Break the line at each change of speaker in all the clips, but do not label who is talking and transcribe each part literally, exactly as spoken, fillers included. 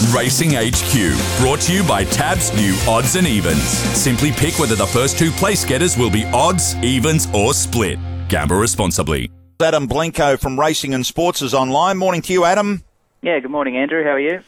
Racing H Q, brought to you by Tab's new Odds and Evens. Simply pick whether the first two place getters will be odds, evens or split. Gamble responsibly.
Adam Blenko from Racing and Sports is online. Morning to you, Adam.
Yeah, good morning, Andrew. How are you?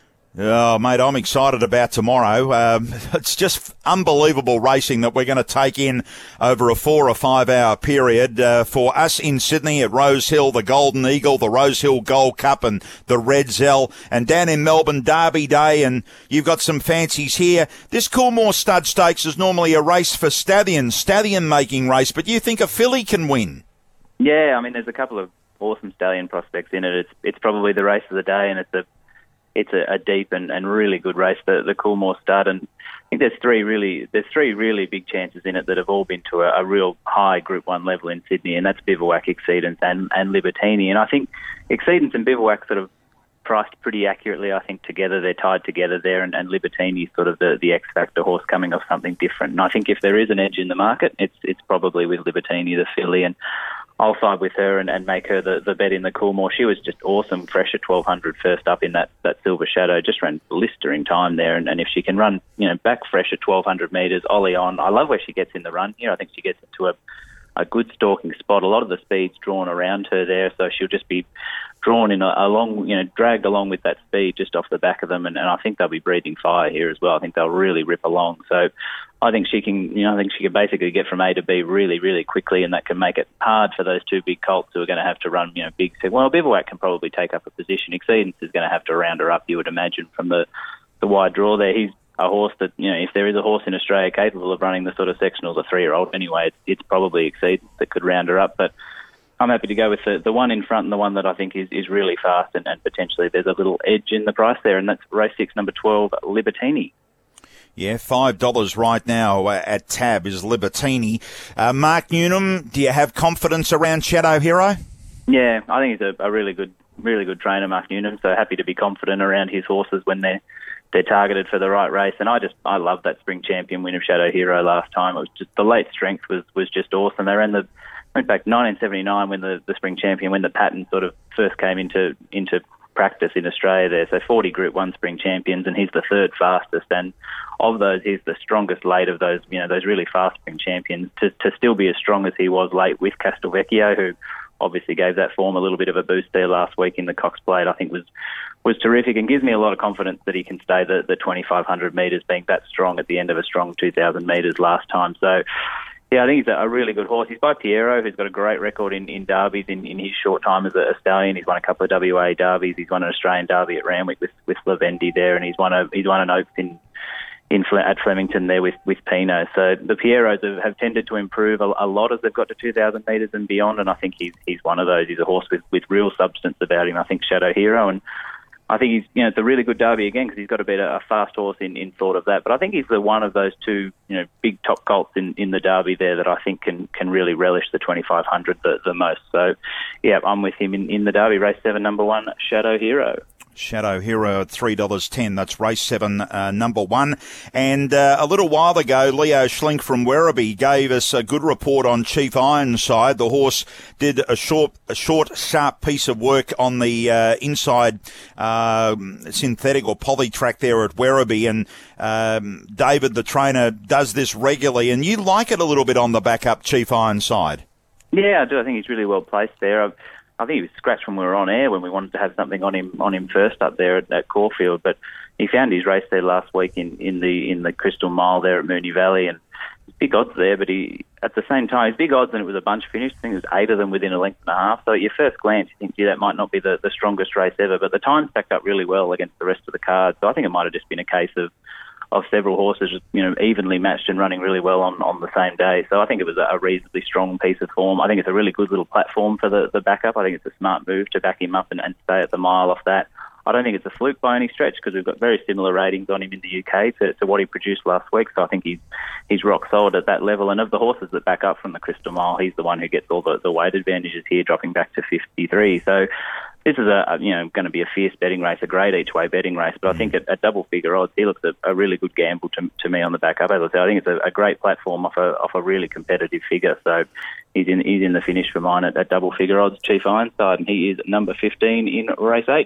Oh, mate, I'm excited about tomorrow. Um, it's just unbelievable racing that we're going to take in over a four or five hour period. Uh, for us in Sydney at Rose Hill, the Golden Eagle, the Rose Hill Gold Cup and the Red Zell. And down in Melbourne, Derby Day, and you've got some fancies here. This Coolmore Stud Stakes is normally a race for stallions, stallion-making race, but you think a filly can win?
Yeah, I mean, there's a couple of awesome stallion prospects in it. It's it's probably the race of the day, and it's a It's a, a deep and, and really good race, the, the Coolmore Stud, and I think there's three really there's three really big chances in it that have all been to a, a real high Group One level in Sydney, and that's Bivouac, Exceedance, and, and Libertini. And I think Exceedance and Bivouac sort of priced pretty accurately. I think together they're tied together there, and, and Libertini is sort of the, the X Factor horse coming off something different. And I think if there is an edge in the market, it's it's probably with Libertini, the filly, and I'll side with her and, and make her the, the bet in the Coolmore. She was just awesome, fresh at twelve hundred first up in that, that Silver Shadow. Just ran blistering time there. And, and if she can run, you know, back fresh at twelve hundred metres, Ollie on. I love where she gets in the run here. I think she gets into a, a good stalking spot. A lot of the speed's drawn around her there, so she'll just be drawn in a, along, you know, dragged along with that speed just off the back of them. And, and I think they'll be breathing fire here as well. I think they'll really rip along. So I think she can, you know, I think she can basically get from A to B really, really quickly, and that can make it hard for those two big colts who are going to have to run, you know, big. Well, Bivouac can probably take up a position. Exceedance is going to have to round her up, you would imagine, from the, the wide draw there. He's a horse that, you know, if there is a horse in Australia capable of running the sort of sectionals, a three-year-old anyway, it's, it's probably Exceedance that could round her up. But I'm happy to go with the, the one in front and the one that I think is, is really fast, and, and potentially there's a little edge in the price there, and that's race six, number twelve, Libertini.
Yeah, five dollars right now uh, at Tab is Libertini. Uh, Mark Newnham, do you have confidence around Shadow Hero?
Yeah, I think he's a, a really good really good trainer, Mark Newnham, so happy to be confident around his horses when they're they're targeted for the right race. And I just I love that Spring Champion win of Shadow Hero last time. It was just the late strength was, was just awesome. They ran the went back nineteen seventy-nine when the, the Spring Champion, when the pattern sort of first came into into practice in Australia there. So forty Group One Spring Champions, and he's the third fastest. And of those, he's the strongest late of those, you know, those really fast Spring Champions. To to still be as strong as he was late with Castelvecchio, who obviously gave that form a little bit of a boost there last week in the Cox Plate, I think was was terrific, and gives me a lot of confidence that he can stay the, the twenty-five hundred metres, being that strong at the end of a strong two thousand metres last time. So yeah, I think he's a really good horse. He's by Piero, who's got a great record in, in derbies in, in his short time as a, a stallion. He's won a couple of W A derbies. He's won an Australian derby at Randwick with, with Lavendi there, and he's won a he's won an Oaks in in at Flemington there with, with Pino. So the Pieros have, have tended to improve a, a lot as they've got to two thousand metres and beyond, and I think he's he's one of those. He's a horse with, with real substance about him. I think Shadow Hero, and I think he's, you know, it's a really good derby again because he's got a bit of a fast horse in, in thought of that. But I think he's the one of those two, you know, big top colts in, in the derby there that I think can can really relish the twenty-five hundred the, the most. So, yeah, I'm with him in, in the derby. Race seven, number one, Shadow Hero.
Shadow Hero at three dollars ten. That's race seven, uh, number one. And uh, a little while ago, Leo Schlink from Werribee gave us a good report on Chief Ironside. The horse did a short, a short, sharp piece of work on the uh, inside uh, synthetic or poly track there at Werribee. And um, David, the trainer, does this regularly. And you like it a little bit on the back up, Chief Ironside.
Yeah, I do. I think he's really well placed there. I've, I think he was scratched when we were on air when we wanted to have something on him on him first up there at, at Caulfield, but he found his race there last week in, in the in the Crystal Mile there at Moonee Valley, and big odds there. But he at the same time, it's big odds, and it was a bunch finish. I think it was eight of them within a length and a half. So at your first glance, you think, yeah, that might not be the, the strongest race ever, but the time stacked up really well against the rest of the card. So I think it might have just been a case of of several horses, you know, evenly matched and running really well on, on the same day. So I think it was a reasonably strong piece of form. I think it's a really good little platform for the, the backup. I think it's a smart move to back him up and, and stay at the mile off that. I don't think it's a fluke by any stretch because we've got very similar ratings on him in the U K to, to what he produced last week. So I think he's he's rock solid at that level. And of the horses that back up from the Crystal Mile, he's the one who gets all the, the weight advantages here, dropping back to fifty-three. So this is a, you know, going to be a fierce betting race, a great each-way betting race. But I think at, at double-figure odds, he looks a, a really good gamble to, to me on the back up. As I say, I think it's a, a great platform off a off a really competitive figure. So he's in he's in the finish for mine at, at double-figure odds, Chief Ironside, and he is number fifteen in race eight.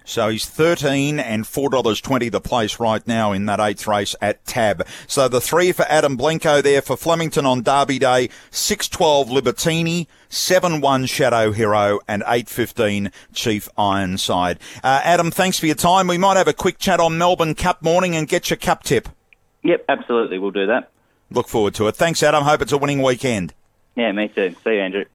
So he's thirteen and four dollars twenty the place right now in that eighth race at Tab. So the three for Adam Blenko there for Flemington on Derby Day, six twelve Libertini, seven one Shadow Hero, and eight fifteen Chief Ironside. Uh, Adam, thanks for your time. We might have a quick chat on Melbourne Cup morning and get your cup tip.
Yep, absolutely. We'll do that.
Look forward to it. Thanks, Adam. Hope it's a winning weekend.
Yeah, me too. See you, Andrew.